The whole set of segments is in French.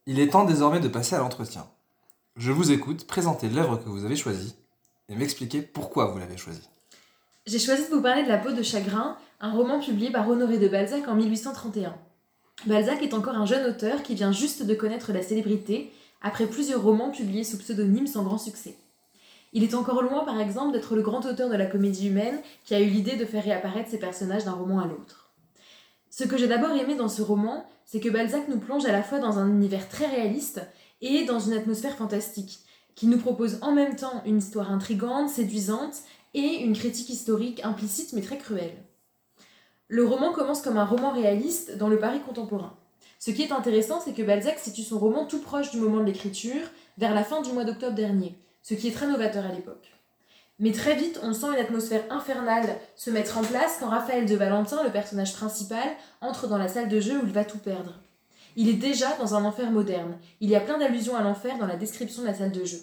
Il est temps désormais de passer à l'entretien. Je vous écoute présenter l'œuvre que vous avez choisie et m'expliquer pourquoi vous l'avez choisie. J'ai choisi de vous parler de La peau de chagrin, un roman publié par Honoré de Balzac en 1831. Balzac est encore un jeune auteur qui vient juste de connaître la célébrité après plusieurs romans publiés sous pseudonyme sans grand succès. Il est encore loin, par exemple, d'être le grand auteur de la comédie humaine qui a eu l'idée de faire réapparaître ses personnages d'un roman à l'autre. Ce que j'ai d'abord aimé dans ce roman, c'est que Balzac nous plonge à la fois dans un univers très réaliste et dans une atmosphère fantastique, qui nous propose en même temps une histoire intrigante, séduisante et une critique historique implicite mais très cruelle. Le roman commence comme un roman réaliste dans le Paris contemporain. Ce qui est intéressant, c'est que Balzac situe son roman tout proche du moment de l'écriture, vers la fin du mois d'octobre dernier, ce qui est très novateur à l'époque. Mais très vite, on sent une atmosphère infernale se mettre en place quand Raphaël de Valentin, le personnage principal, entre dans la salle de jeu où il va tout perdre. Il est déjà dans un enfer moderne. Il y a plein d'allusions à l'enfer dans la description de la salle de jeu.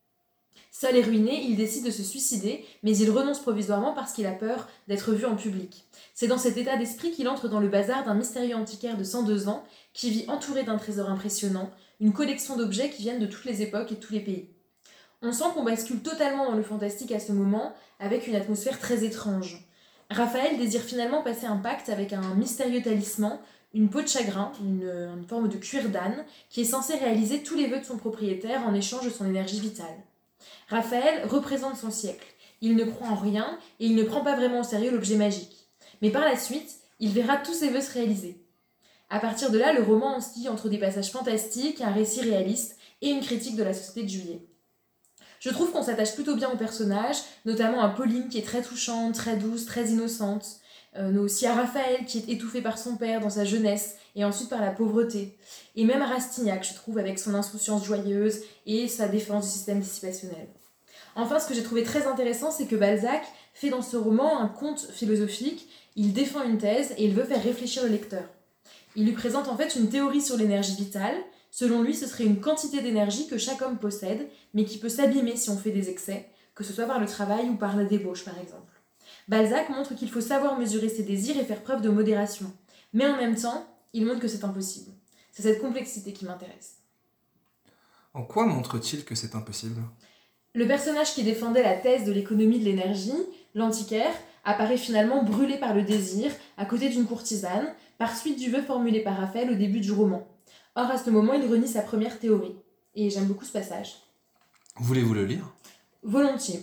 Seul et ruiné, il décide de se suicider, mais il renonce provisoirement parce qu'il a peur d'être vu en public. C'est dans cet état d'esprit qu'il entre dans le bazar d'un mystérieux antiquaire de 102 ans qui vit entouré d'un trésor impressionnant, une collection d'objets qui viennent de toutes les époques et de tous les pays. On sent qu'on bascule totalement dans le fantastique à ce moment, avec une atmosphère très étrange. Raphaël désire finalement passer un pacte avec un mystérieux talisman, une peau de chagrin, une forme de cuir d'âne, qui est censé réaliser tous les vœux de son propriétaire en échange de son énergie vitale. Raphaël représente son siècle. Il ne croit en rien et il ne prend pas vraiment au sérieux l'objet magique. Mais par la suite, il verra tous ses vœux se réaliser. À partir de là, le roman oscille entre des passages fantastiques, un récit réaliste et une critique de la société de Juillet. Je trouve qu'on s'attache plutôt bien aux personnages, notamment à Pauline qui est très touchante, très douce, très innocente, mais aussi à Raphaël qui est étouffé par son père dans sa jeunesse et ensuite par la pauvreté. Et même à Rastignac, je trouve, avec son insouciance joyeuse et sa défense du système discipationnel. Enfin, ce que j'ai trouvé très intéressant, c'est que Balzac fait dans ce roman un conte philosophique, il défend une thèse et il veut faire réfléchir le lecteur. Il lui présente en fait une théorie sur l'énergie vitale. Selon lui, ce serait une quantité d'énergie que chaque homme possède, mais qui peut s'abîmer si on fait des excès, que ce soit par le travail ou par la débauche par exemple. Balzac montre qu'il faut savoir mesurer ses désirs et faire preuve de modération. Mais en même temps, il montre que c'est impossible. C'est cette complexité qui m'intéresse. En quoi montre-t-il que c'est impossible ? Le personnage qui défendait la thèse de l'économie de l'énergie, l'antiquaire, apparaît finalement brûlé par le désir, à côté d'une courtisane, par suite du vœu formulé par Raphaël au début du roman. Or, à ce moment, il renie sa première théorie. Et j'aime beaucoup ce passage. Voulez-vous le lire ? Volontiers.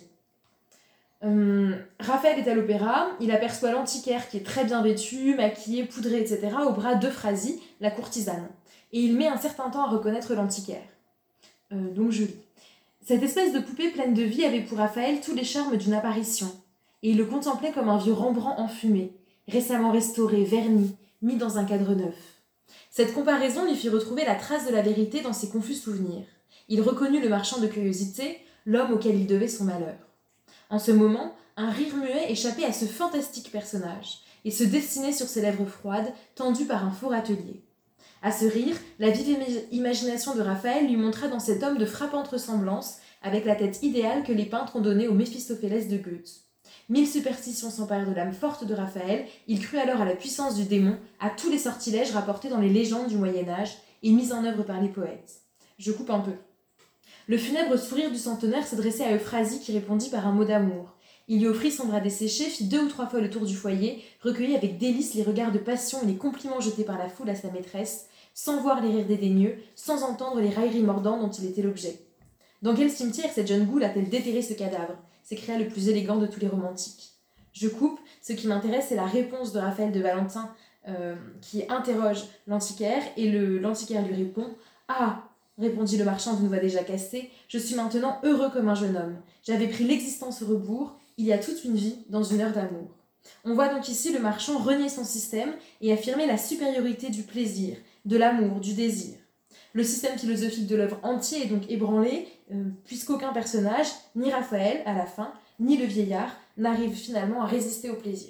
Raphaël est à l'opéra, il aperçoit l'antiquaire qui est très bien vêtu, maquillé, poudré, etc. au bras d'Euphrasie, la courtisane. Et il met un certain temps à reconnaître l'antiquaire. Donc je lis. Cette espèce de poupée pleine de vie avait pour Raphaël tous les charmes d'une apparition. Et il le contemplait comme un vieux Rembrandt enfumé, récemment restauré, verni, mis dans un cadre neuf. Cette comparaison lui fit retrouver la trace de la vérité dans ses confus souvenirs. Il reconnut le marchand de curiosités, l'homme auquel il devait son malheur. En ce moment, un rire muet échappait à ce fantastique personnage et se dessinait sur ses lèvres froides, tendues par un faux râtelier. À ce rire, la vive imagination de Raphaël lui montra dans cet homme de frappantes ressemblances avec la tête idéale que les peintres ont donnée au Méphistophélès de Goethe. 1000 superstitions s'emparèrent de l'âme forte de Raphaël, il crut alors à la puissance du démon, à tous les sortilèges rapportés dans les légendes du Moyen-Âge et mis en œuvre par les poètes. Je coupe un peu. Le funèbre sourire du centenaire se dressait à Euphrasie qui répondit par un mot d'amour. Il lui offrit son bras desséché, fit 2 ou 3 fois le tour du foyer, recueillit avec délice les regards de passion et les compliments jetés par la foule à sa maîtresse, sans voir les rires dédaigneux, sans entendre les railleries mordantes dont il était l'objet. Dans quel cimetière cette jeune goule a-t-elle déterré ce cadavre ? S'écria le plus élégant de tous les romantiques. Je coupe, ce qui m'intéresse c'est la réponse de Raphaël de Valentin qui interroge l'antiquaire et l'antiquaire lui répond « Ah !» répondit le marchand d'une voix déjà cassée, « Je suis maintenant heureux comme un jeune homme. J'avais pris l'existence au rebours, il y a toute une vie dans une heure d'amour. » On voit donc ici le marchand renier son système et affirmer la supériorité du plaisir, de l'amour, du désir. Le système philosophique de l'œuvre entier est donc ébranlé, puisqu'aucun personnage, ni Raphaël à la fin, ni le vieillard, n'arrive finalement à résister au plaisir.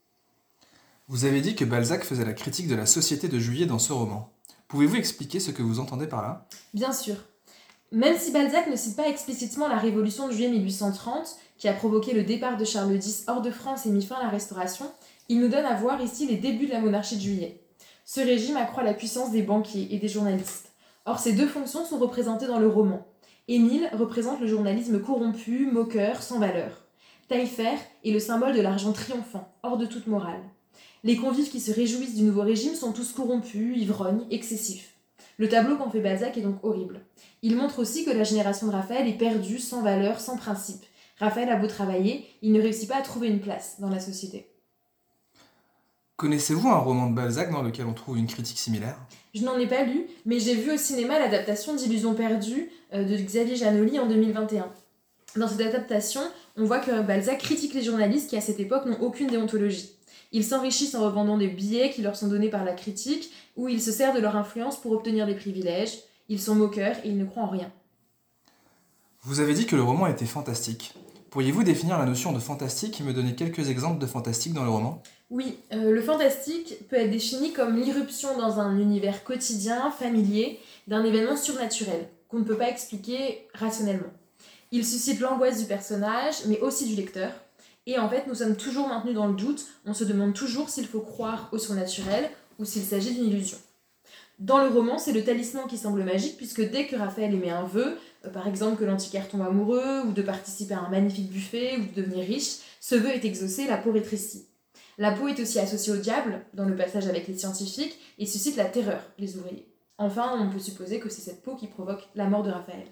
Vous avez dit que Balzac faisait la critique de la société de Juillet dans ce roman. Pouvez-vous expliquer ce que vous entendez par là ? Bien sûr. Même si Balzac ne cite pas explicitement la Révolution de juillet 1830, qui a provoqué le départ de Charles X hors de France et mis fin à la Restauration, il nous donne à voir ici les débuts de la monarchie de Juillet. Ce régime accroît la puissance des banquiers et des journalistes. Or, ces deux fonctions sont représentées dans le roman. Émile représente le journalisme corrompu, moqueur, sans valeur. Taillefer est le symbole de l'argent triomphant, hors de toute morale. Les convives qui se réjouissent du nouveau régime sont tous corrompus, ivrognes, excessifs. Le tableau qu'en fait Balzac est donc horrible. Il montre aussi que la génération de Raphaël est perdue, sans valeur, sans principe. Raphaël a beau travailler, il ne réussit pas à trouver une place dans la société. Connaissez-vous un roman de Balzac dans lequel on trouve une critique similaire ? Je n'en ai pas lu, mais j'ai vu au cinéma l'adaptation d'Illusions perdues de Xavier Janoli en 2021. Dans cette adaptation, on voit que Balzac critique les journalistes qui à cette époque n'ont aucune déontologie. Ils s'enrichissent en revendant des billets qui leur sont donnés par la critique, ou ils se servent de leur influence pour obtenir des privilèges. Ils sont moqueurs et ils ne croient en rien. Vous avez dit que le roman était fantastique. Pourriez-vous définir la notion de fantastique et me donner quelques exemples de fantastique dans le roman ? Oui, le fantastique peut être défini comme l'irruption dans un univers quotidien, familier, d'un événement surnaturel, qu'on ne peut pas expliquer rationnellement. Il suscite l'angoisse du personnage, mais aussi du lecteur. Et en fait, nous sommes toujours maintenus dans le doute, on se demande toujours s'il faut croire au surnaturel ou s'il s'agit d'une illusion. Dans le roman, c'est le talisman qui semble magique, puisque dès que Raphaël émet un vœu, par exemple que l'antiquaire tombe amoureux, ou de participer à un magnifique buffet, ou de devenir riche, ce vœu est exaucé, la peau rétrécit. La peau est aussi associée au diable, dans le passage avec les scientifiques, et suscite la terreur, les ouvriers. Enfin, on peut supposer que c'est cette peau qui provoque la mort de Raphaël.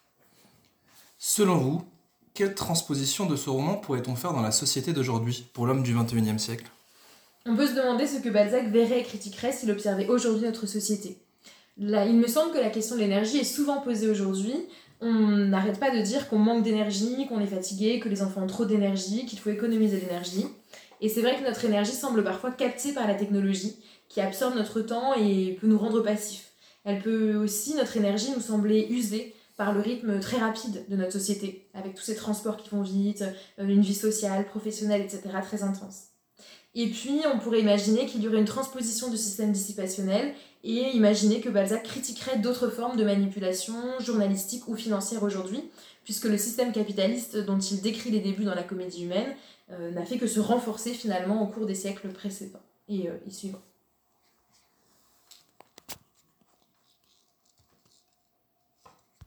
Selon vous, quelle transposition de ce roman pourrait-on faire dans la société d'aujourd'hui, pour l'homme du XXIe siècle ? On peut se demander ce que Balzac verrait et critiquerait s'il observait aujourd'hui notre société. Là, il me semble que la question de l'énergie est souvent posée aujourd'hui. On n'arrête pas de dire qu'on manque d'énergie, qu'on est fatigué, que les enfants ont trop d'énergie, qu'il faut économiser l'énergie. Et c'est vrai que notre énergie semble parfois captée par la technologie, qui absorbe notre temps et peut nous rendre passifs. Elle peut aussi, notre énergie, nous sembler usée par le rythme très rapide de notre société, avec tous ces transports qui vont vite, une vie sociale, professionnelle, etc. très intense. Et puis, on pourrait imaginer qu'il y aurait une transposition du système discipationnel et imaginer que Balzac critiquerait d'autres formes de manipulation journalistique ou financière aujourd'hui, puisque le système capitaliste dont il décrit les débuts dans la comédie humaine n'a fait que se renforcer finalement au cours des siècles précédents et suivants.